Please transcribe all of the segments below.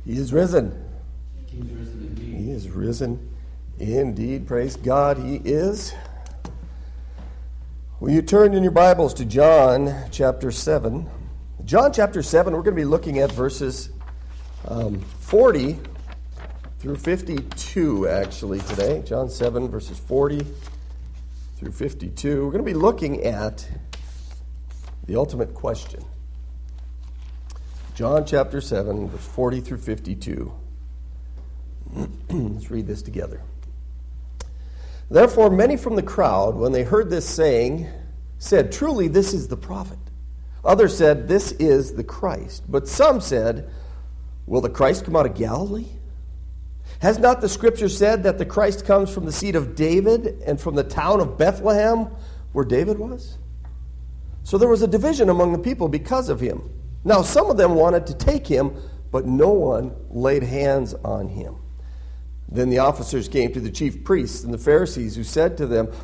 He is risen. He is risen indeed. He is risen indeed. Praise God, He is. Will you turn in your Bibles to John chapter 7? John chapter 7, we're going to be looking at verses 40 through 52 actually today. John 7, verses 40 through 52. We're going to be looking at the ultimate question. John chapter 7, verse 40 through 52. Let's read this together. Therefore, many from the crowd, when they heard this saying, said, "Truly, this is the prophet." Others said, "This is the Christ." But some said, "Will the Christ come out of Galilee? Has not the Scripture said that the Christ comes from the seed of David and from the town of Bethlehem, where David was?" So there was a division among the people because of him. Now some of them wanted to take him, but no one laid hands on him. Then the officers came to the chief priests and the Pharisees, who said to them,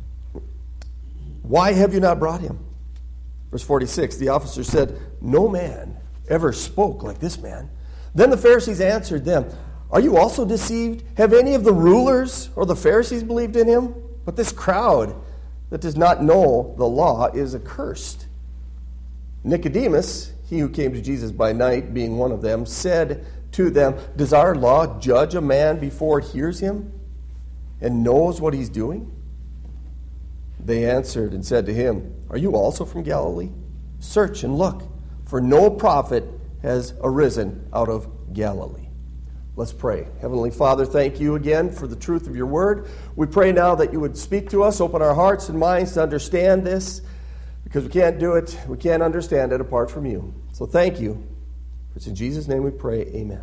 "Why have you not brought him?" Verse 46, the officers said, "No man ever spoke like this man." Then the Pharisees answered them, "Are you also deceived? Have any of the rulers or the Pharisees believed in him? But this crowd that does not know the law is accursed." Nicodemus, he who came to Jesus by night, being one of them, said to them, "Does our law judge a man before it hears him and knows what he's doing?" They answered and said to him, "Are you also from Galilee? Search and look, for no prophet has arisen out of Galilee." Let's pray. Heavenly Father, thank you again for the truth of your word. We pray now that you would speak to us, open our hearts and minds to understand this, because we can't do it, we can't understand it apart from you. So thank you. It's in Jesus' name we pray, amen.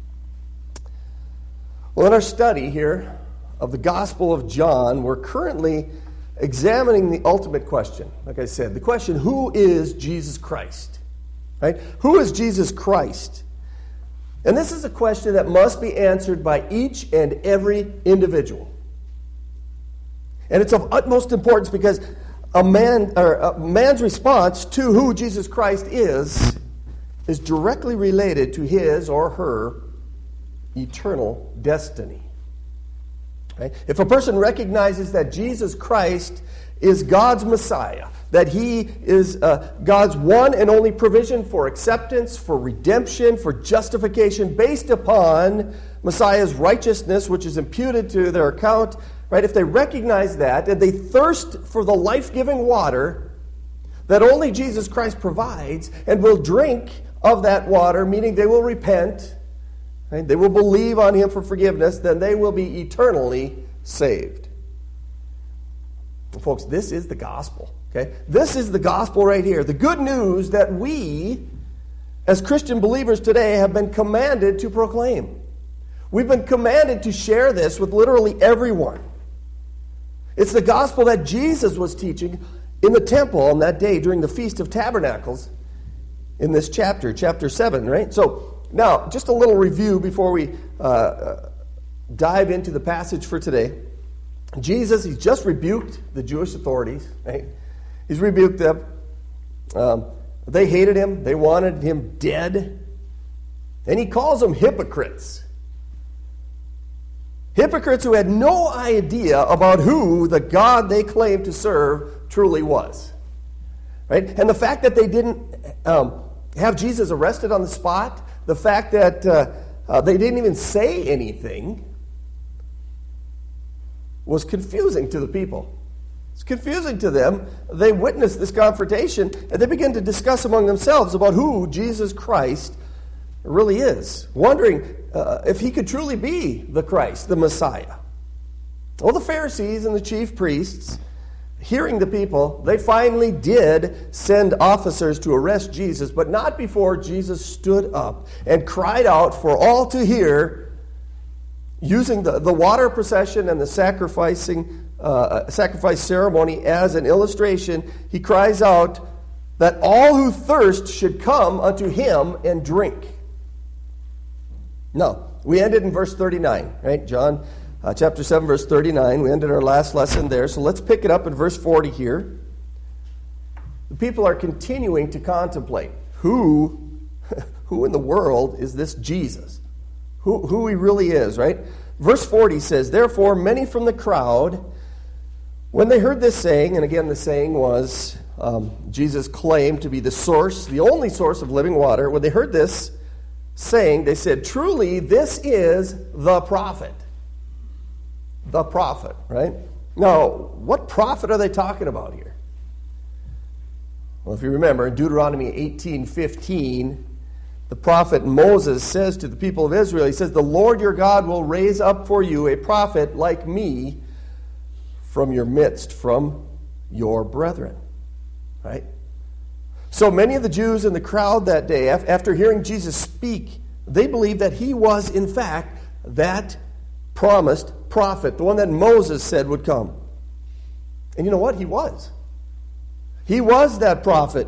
Well, in our study here of the Gospel of John, we're currently examining the ultimate question. Like I said, the question, who is Jesus Christ? Right? Who is Jesus Christ? And this is a question that must be answered by each and every individual. And it's of utmost importance because a man's response to who Jesus Christ is directly related to his or her eternal destiny. Right? If a person recognizes that Jesus Christ is God's Messiah, that he is God's one and only provision for acceptance, for redemption, for justification based upon Messiah's righteousness, which is imputed to their account, right? If they recognize that and they thirst for the life-giving water that only Jesus Christ provides and will drink of that water, meaning they will repent, right? They will believe on him for forgiveness, then they will be eternally saved. Well, folks, this is the gospel. Okay? This is the gospel right here. The good news that we, as Christian believers today, have been commanded to proclaim. We've been commanded to share this with literally everyone. It's the gospel that Jesus was teaching in the temple on that day during the Feast of Tabernacles in this chapter 7, right? So, now, just a little review before we dive into the passage for today. Jesus, he's just rebuked the Jewish authorities, right? He's rebuked them. They hated him. They wanted him dead. And he calls them hypocrites. Hypocrites who had no idea about who the God they claimed to serve truly was. Right? And the fact that they didn't have Jesus arrested on the spot, the fact that they didn't even say anything, was confusing to the people. It's confusing to them. They witnessed this confrontation, and they began to discuss among themselves about who Jesus Christ really is, wondering if he could truly be the Christ, the Messiah. Well, the Pharisees and the chief priests, hearing the people, they finally did send officers to arrest Jesus, but not before Jesus stood up and cried out for all to hear, using the water procession and the sacrifice ceremony as an illustration. He cries out that all who thirst should come unto him and drink. Now, we ended in verse 39, right? John chapter 7, verse 39. We ended our last lesson there. So let's pick it up in verse 40 here. The people are continuing to contemplate who in the world is this Jesus? who he really is, right? Verse 40 says, "Therefore many from the crowd, when they heard this saying," and again the saying was Jesus claimed to be the source, the only source of living water. When they heard this saying, they said, "Truly, this is the prophet." The prophet, right? Now, what prophet are they talking about here? Well, if you remember, in Deuteronomy 18:15, the prophet Moses says to the people of Israel, he says, "The Lord your God will raise up for you a prophet like me from your midst, from your brethren." Right? So many of the Jews in the crowd that day, after hearing Jesus speak, they believed that he was, in fact, that promised prophet, the one that Moses said would come. And you know what? He was. He was that prophet.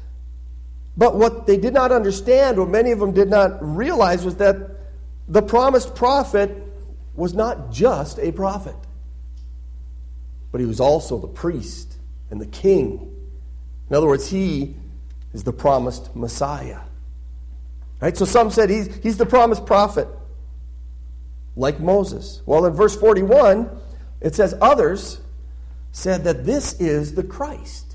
But what they did not understand, what many of them did not realize, was that the promised prophet was not just a prophet, but he was also the priest and the king. In other words, he is the promised Messiah. Right? So some said he's the promised prophet, like Moses. Well, in verse 41, it says, others said that this is the Christ.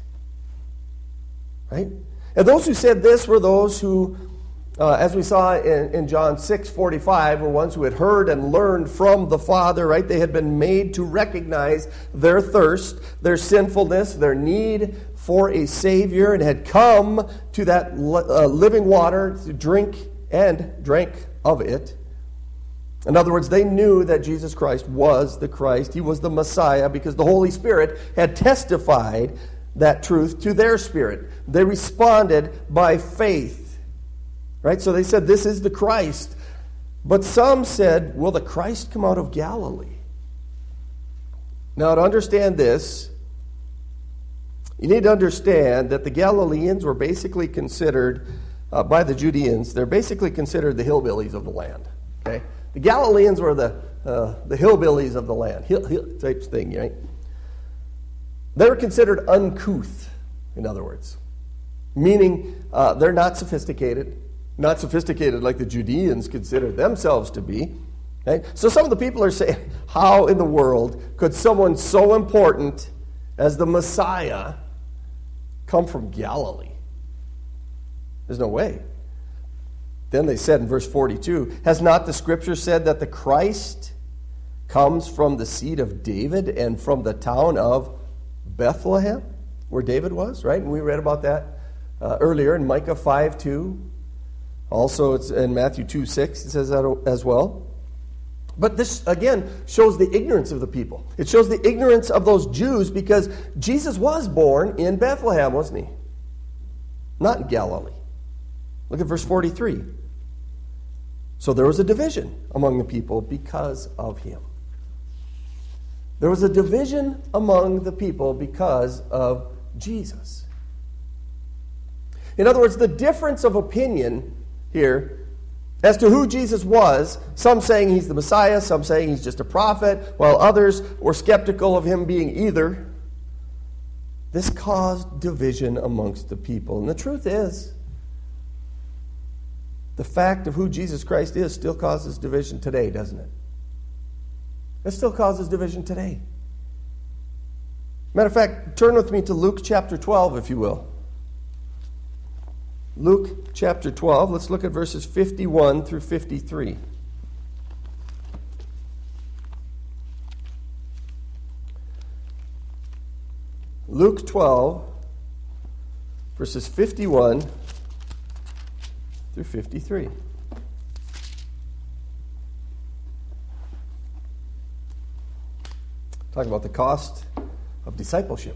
Right? And those who said this were those who, as we saw in John 6:45, were ones who had heard and learned from the Father, right? They had been made to recognize their thirst, their sinfulness, their need for a Savior, and had come to that living water to drink and drank of it. In other words, they knew that Jesus Christ was the Christ. He was the Messiah because the Holy Spirit had testified that truth to their spirit. They responded by faith. Right? So they said, this is the Christ. But some said, will the Christ come out of Galilee? Now, to understand this, you need to understand that the Galileans were basically considered, by the Judeans, they're basically considered the hillbillies of the land. Okay? The Galileans were the hillbillies of the land, type thing, right? They were considered uncouth, in other words, meaning they're not sophisticated like the Judeans considered themselves to be. Okay? So some of the people are saying, how in the world could someone so important as the Messiah come from Galilee? There's no way. Then they said in verse 42, has not the Scripture said that the Christ comes from the seed of David and from the town of Bethlehem, where David was, right? And we read about that earlier in Micah 5:2. Also, it's in Matthew 2:6. It says that as well. But this, again, shows the ignorance of the people. It shows the ignorance of those Jews because Jesus was born in Bethlehem, wasn't he? Not in Galilee. Look at verse 43. So there was a division among the people because of him. There was a division among the people because of Jesus. In other words, the difference of opinion here as to who Jesus was, some saying he's the Messiah, some saying he's just a prophet, while others were skeptical of him being either. This caused division amongst the people. And the truth is, the fact of who Jesus Christ is still causes division today, doesn't it? It still causes division today. Matter of fact, turn with me to Luke chapter 12, if you will. Luke chapter 12. Let's look at verses 51 through 53. Luke 12, verses 51 through 53. Talk about the cost of discipleship.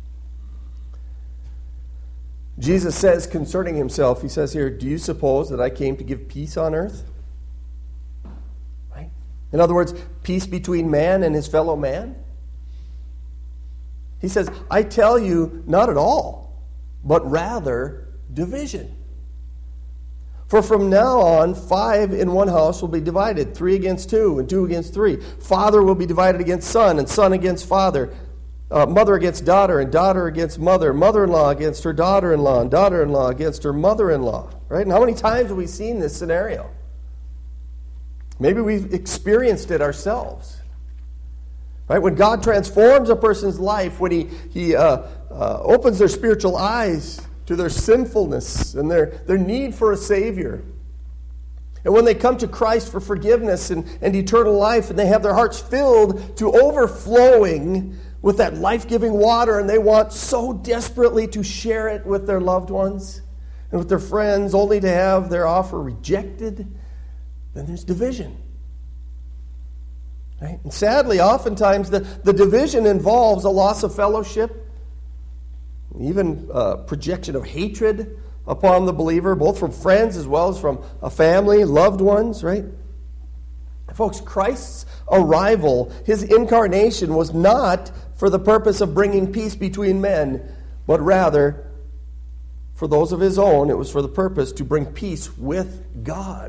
Jesus says concerning himself, he says here, do you suppose that I came to give peace on earth? Right? In other words, peace between man and his fellow man? He says, I tell you, not at all, but rather division. For from now on, 5 in one house will be divided, 3 against 2, and 2 against 3. Father will be divided against son, and son against father. Mother against daughter, and daughter against mother. Mother-in-law against her daughter-in-law, and daughter-in-law against her mother-in-law. Right? And how many times have we seen this scenario? Maybe we've experienced it ourselves. Right? When God transforms a person's life, when He opens their spiritual eyes to their sinfulness and their need for a Savior. And when they come to Christ for forgiveness and eternal life, and they have their hearts filled to overflowing with that life-giving water, and they want so desperately to share it with their loved ones and with their friends, only to have their offer rejected, then there's division. Right? And sadly, oftentimes the division involves a loss of fellowship, even projection of hatred upon the believer, both from friends as well as from a family, loved ones, right? Folks, Christ's arrival, His incarnation, was not for the purpose of bringing peace between men, but rather, for those of His own, it was for the purpose to bring peace with God.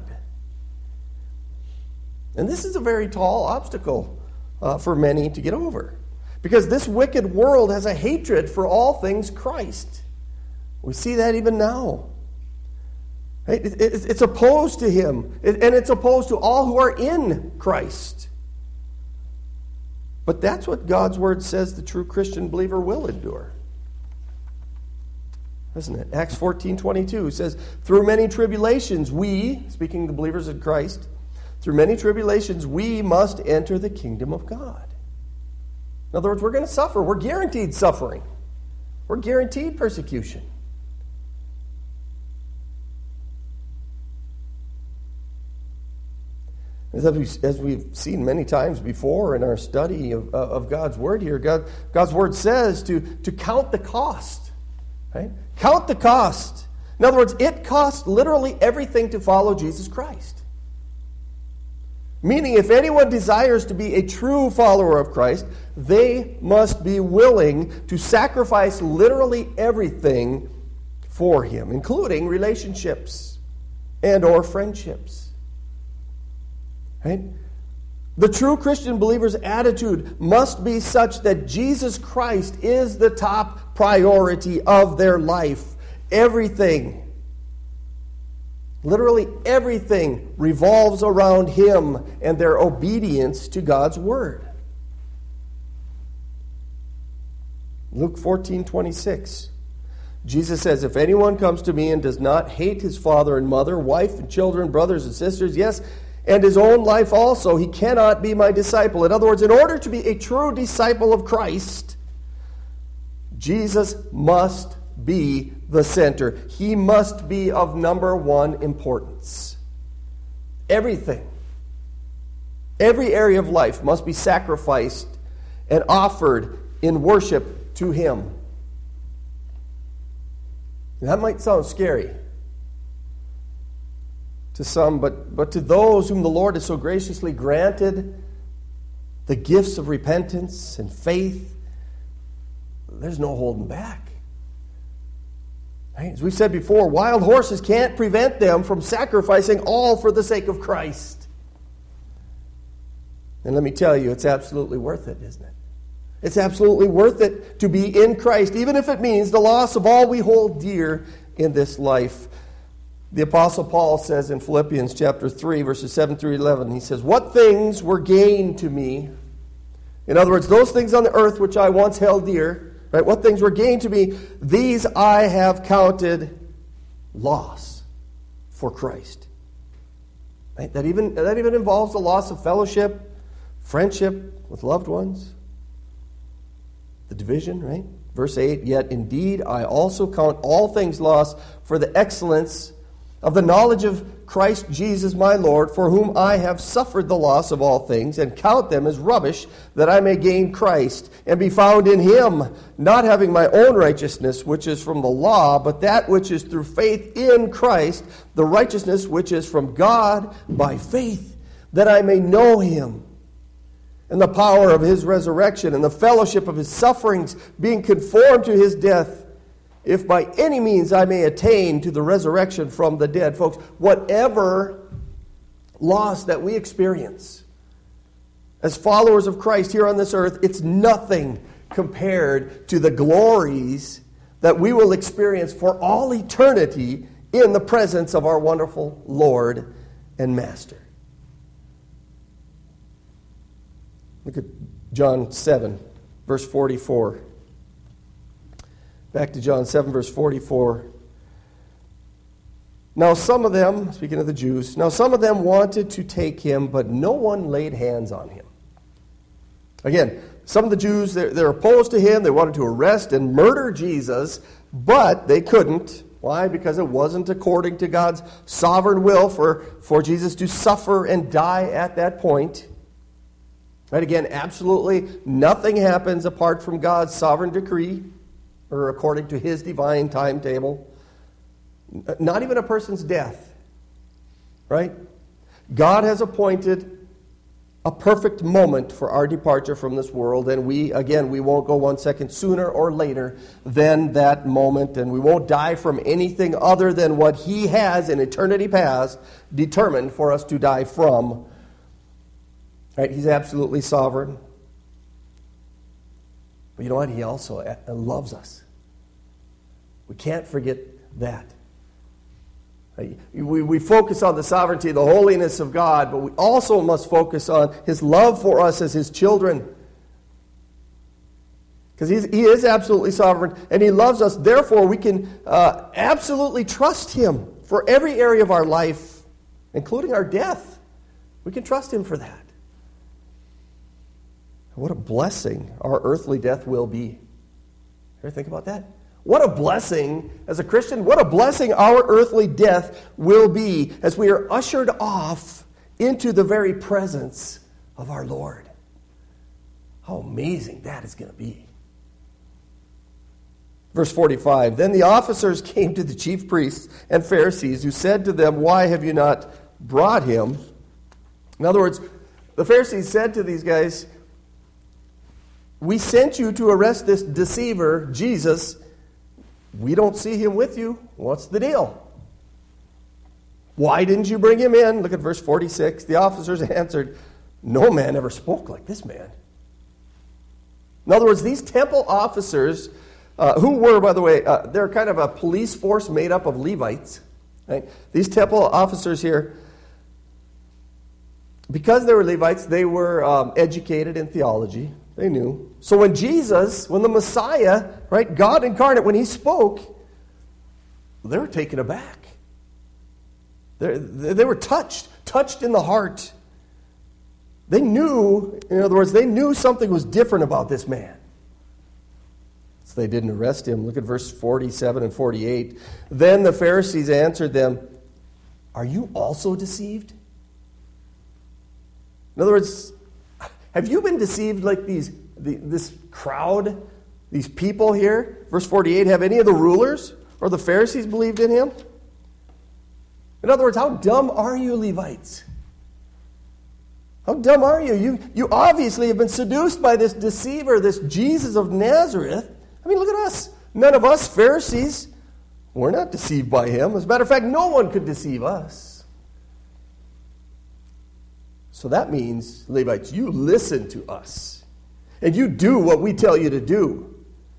And this is a very tall obstacle for many to get over. Because this wicked world has a hatred for all things Christ. We see that even now. Right? It's opposed to Him. And it's opposed to all who are in Christ. But that's what God's Word says the true Christian believer will endure. Isn't it? Acts 14:22 says, through many tribulations we, speaking of the believers in Christ, through many tribulations we must enter the kingdom of God. In other words, we're going to suffer. We're guaranteed suffering. We're guaranteed persecution. As we've seen many times before in our study of God's Word here, God's Word says to count the cost. Right? Count the cost. In other words, it costs literally everything to follow Jesus Christ. Meaning, if anyone desires to be a true follower of Christ, they must be willing to sacrifice literally everything for Him, including relationships and or friendships. Right? The true Christian believer's attitude must be such that Jesus Christ is the top priority of their life. Everything, literally everything, revolves around Him and their obedience to God's Word. Luke 14:26. Jesus says, if anyone comes to me and does not hate his father and mother, wife and children, brothers and sisters, yes, and his own life also, he cannot be my disciple. In other words, in order to be a true disciple of Christ, Jesus must be the center. He must be of number one importance. Everything, every area of life must be sacrificed and offered in worship to Him. That might sound scary to some, but to those whom the Lord has so graciously granted the gifts of repentance and faith, there's no holding back. Right? As we said before, wild horses can't prevent them from sacrificing all for the sake of Christ. And let me tell you, it's absolutely worth it, isn't it? It's absolutely worth it to be in Christ, even if it means the loss of all we hold dear in this life. The Apostle Paul says in Philippians chapter 3, verses 7 through 11, he says, what things were gain to me? In other words, those things on the earth which I once held dear, right? What things were gain to me? These I have counted loss for Christ. Right? That even involves the loss of fellowship, friendship with loved ones, the division, right? Verse 8, yet indeed I also count all things lost for the excellence of the knowledge of Christ Jesus my Lord, for whom I have suffered the loss of all things, and count them as rubbish, that I may gain Christ, and be found in Him, not having my own righteousness, which is from the law, but that which is through faith in Christ, the righteousness which is from God by faith, that I may know Him, and the power of His resurrection, and the fellowship of His sufferings, being conformed to His death, if by any means I may attain to the resurrection from the dead. Folks, whatever loss that we experience as followers of Christ here on this earth, it's nothing compared to the glories that we will experience for all eternity in the presence of our wonderful Lord and Master. Look at John 7, verse 44. Back to John 7, verse 44. Now some of them, speaking of the Jews, now some of them wanted to take him, but no one laid hands on him. Again, some of the Jews, they're opposed to him. They wanted to arrest and murder Jesus, but they couldn't. Why? Because it wasn't according to God's sovereign will for Jesus to suffer and die at that point. Right? Again, absolutely nothing happens apart from God's sovereign decree or according to his divine timetable. Not even a person's death. Right? God has appointed a perfect moment for our departure from this world, and we won't go 1 second sooner or later than that moment, and we won't die from anything other than what he has in eternity past determined for us to die from. Right? He's absolutely sovereign. But you know what? He also loves us. We can't forget that. We focus on the sovereignty, the holiness of God, but we also must focus on his love for us as his children. Because he is absolutely sovereign, and he loves us. Therefore, we can absolutely trust him for every area of our life, including our death. We can trust him for that. What a blessing our earthly death will be. Ever think about that? What a blessing, as a Christian, what a blessing our earthly death will be as we are ushered off into the very presence of our Lord. How amazing that is going to be. Verse 45, then the officers came to the chief priests and Pharisees, who said to them, why have you not brought him? In other words, the Pharisees said to these guys, we sent you to arrest this deceiver, Jesus. We don't see him with you. What's the deal? Why didn't you bring him in? Look at verse 46. The officers answered, no man ever spoke like this man. In other words, these temple officers, who were, by the way, they're kind of a police force made up of Levites. Right? These temple officers here, because they were Levites, they were educated in theology. They knew. So when the Messiah, right, God incarnate, when he spoke, they were taken aback. They were touched in the heart. They knew, in other words, they knew something was different about this man. So they didn't arrest him. Look at verse 47 and 48. Then the Pharisees answered them, are you also deceived? In other words, have you been deceived like this crowd, these people here? Verse 48, have any of the rulers or the Pharisees believed in him? In other words, how dumb are you, Levites? How dumb are you? You obviously have been seduced by this deceiver, this Jesus of Nazareth. I mean, look at us. None of us Pharisees, we're not deceived by him. As a matter of fact, no one could deceive us. So that means, Levites, you listen to us. And you do what we tell you to do.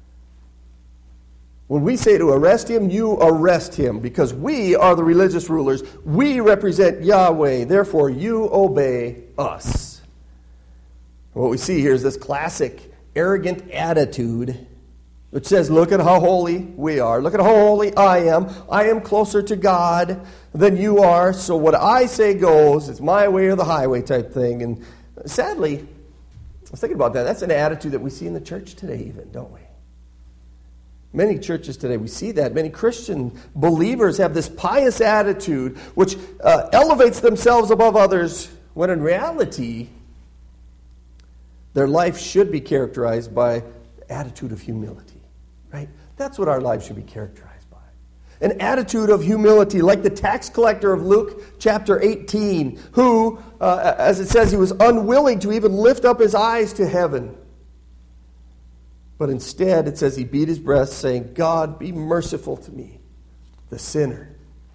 When we say to arrest him, you arrest him. Because we are the religious rulers. We represent Yahweh. Therefore, you obey us. What we see here is this classic arrogant attitude which says, look at how holy we are. Look at how holy I am. I am closer to God than you are. So what I say goes. It's my way or the highway type thing. And sadly, I was thinking about that. That's an attitude that we see in the church today even, don't we? Many churches today, we see that. Many Christian believers have this pious attitude which elevates themselves above others, when in reality, their life should be characterized by the attitude of humility. Right? That's what our lives should be characterized by. An attitude of humility, like the tax collector of Luke chapter 18, who, as it says, he was unwilling to even lift up his eyes to heaven. But instead, it says he beat his breast, saying, God, be merciful to me, the sinner.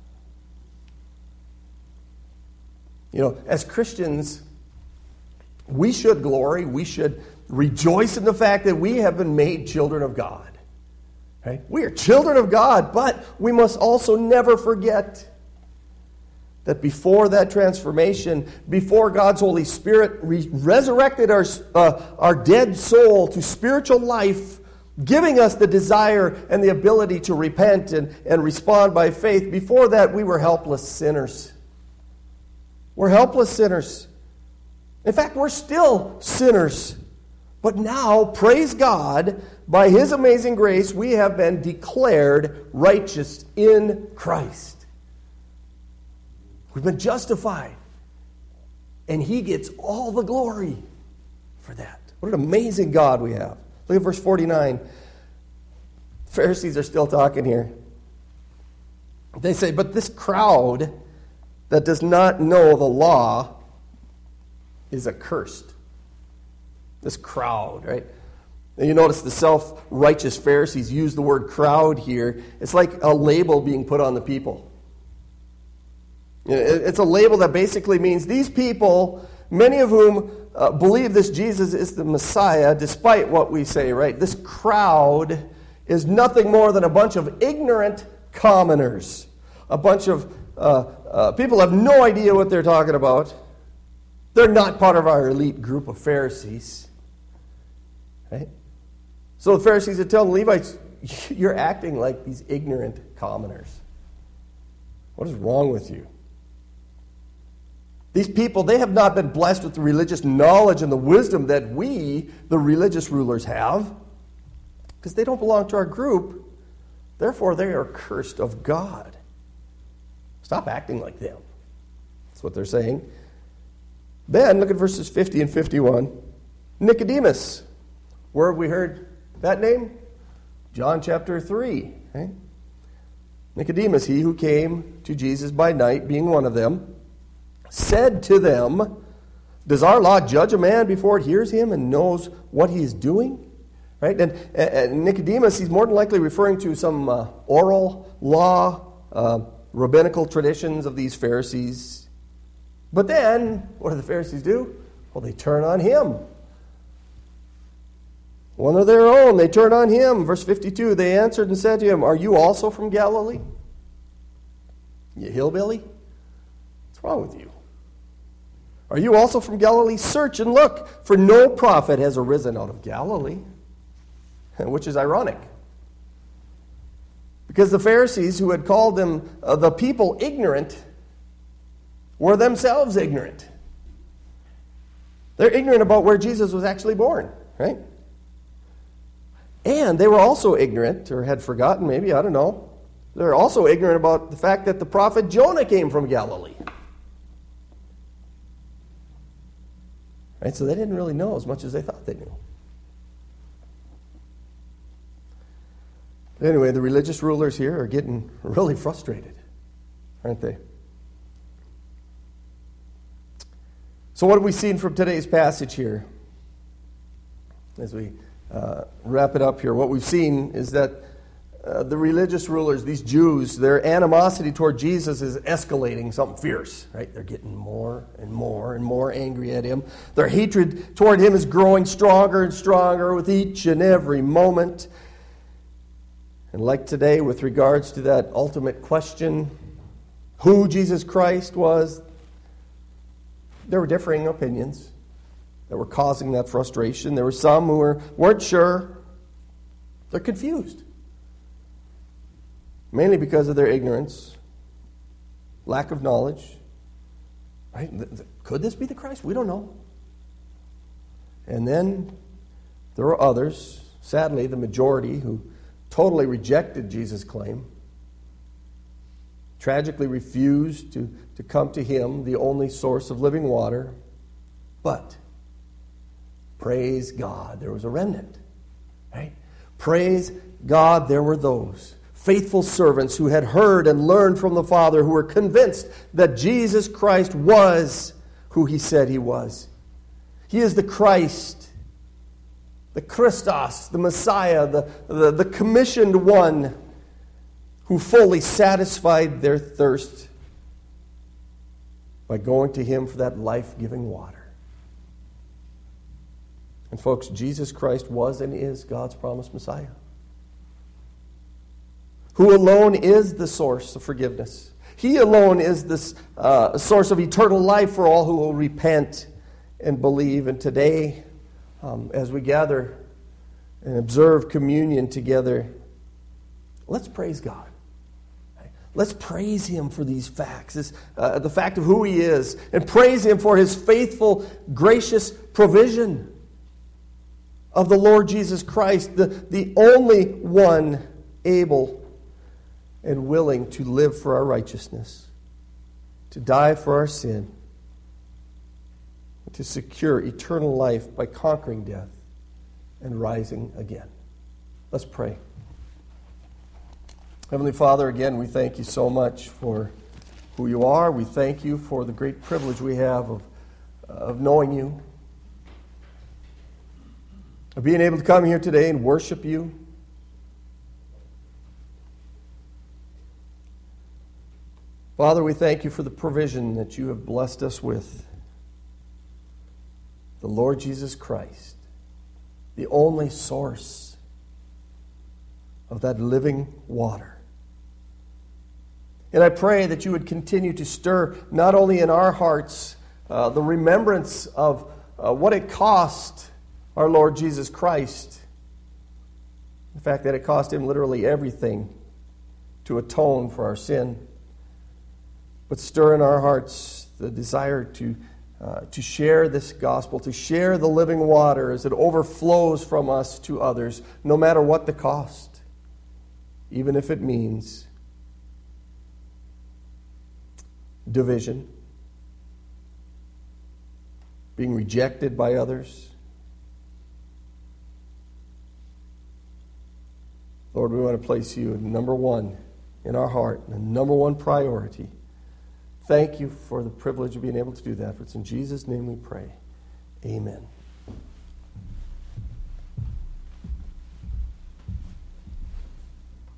You know, as Christians, we should glory, we should rejoice in the fact that we have been made children of God. Right? We are children of God, but we must also never forget that before that transformation, before God's Holy Spirit resurrected our dead soul to spiritual life, giving us the desire and the ability to repent and respond by faith, before that we were helpless sinners. We're helpless sinners. In fact, we're still sinners. But now, praise God, by His amazing grace, we have been declared righteous in Christ. We've been justified. And He gets all the glory for that. What an amazing God we have. Look at verse 49. The Pharisees are still talking here. They say, but this crowd that does not know the law is accursed. This crowd, right? And you notice the self-righteous Pharisees use the word crowd here. It's like a label being put on the people. It's a label that basically means these people, many of whom believe this Jesus is the Messiah, despite what we say, right? This crowd is nothing more than a bunch of ignorant commoners. A bunch of people have no idea what they're talking about. They're not part of our elite group of Pharisees. Right? So the Pharisees would tell the Levites, you're acting like these ignorant commoners. What is wrong with you? These people, they have not been blessed with the religious knowledge and the wisdom that we, the religious rulers, have, because they don't belong to our group. Therefore, they are cursed of God. Stop acting like them. That's what they're saying. Then, look at verses 50 and 51. Nicodemus. Where have we heard that name? John chapter 3. Okay? Nicodemus, he who came to Jesus by night, being one of them, said to them, does our law judge a man before it hears him and knows what he is doing? Right? And Nicodemus, he's more than likely referring to some oral law, rabbinical traditions of these Pharisees. But then, what do the Pharisees do? Well, they turn on him. One of their own, they turn on him. Verse 52, they answered and said to him, are you also from Galilee? You hillbilly? What's wrong with you? Are you also from Galilee? Search and look, for no prophet has arisen out of Galilee. Which is ironic. Because the Pharisees, who had called them the people ignorant, were themselves ignorant. They're ignorant about where Jesus was actually born, right? And they were also ignorant, or had forgotten maybe, I don't know. They're also ignorant about the fact that the prophet Jonah came from Galilee. Right? So they didn't really know as much as they thought they knew. But anyway, the religious rulers here are getting really frustrated, aren't they? So what have we seen from today's passage here? As we wrap it up here, what we've seen is that the religious rulers, these Jews, their animosity toward Jesus is escalating something fierce, right? They're getting more and more and more angry at him. Their hatred toward him is growing stronger and stronger with each and every moment. And like today, with regards to that ultimate question, who Jesus Christ was, there were differing opinions that were causing that frustration. There were some who weren't sure. They're confused. Mainly because of their ignorance, lack of knowledge. Right? Could this be the Christ? We don't know. And then there were others, sadly the majority, who totally rejected Jesus' claim, tragically refused to come to him, the only source of living water. But, praise God, there was a remnant. Right? Praise God, there were those faithful servants who had heard and learned from the Father, who were convinced that Jesus Christ was who he said he was. He is the Christ, the Christos, the Messiah, the commissioned one who fully satisfied their thirst by going to him for that life-giving water. And folks, Jesus Christ was and is God's promised Messiah, who alone is the source of forgiveness. He alone is this source of eternal life for all who will repent and believe. And today, as we gather and observe communion together, let's praise God. Let's praise Him for these facts, the fact of who He is, and praise Him for His faithful, gracious provision of the Lord Jesus Christ, the only one able and willing to live for our righteousness, to die for our sin, to secure eternal life by conquering death and rising again. Let's pray. Heavenly Father, again, we thank You so much for who You are. We thank You for the great privilege we have of knowing You, of being able to come here today and worship You. Father, we thank You for the provision that You have blessed us with. The Lord Jesus Christ, the only source of that living water. And I pray that You would continue to stir not only in our hearts the remembrance of what it cost our Lord Jesus Christ, the fact that it cost Him literally everything to atone for our sin, but stir in our hearts the desire to share this gospel, to share the living water as it overflows from us to others, no matter what the cost, even if it means division, being rejected by others. Lord, we want to place You number one in our heart, the number one priority. Thank You for the privilege of being able to do that. For it's in Jesus' name we pray. Amen.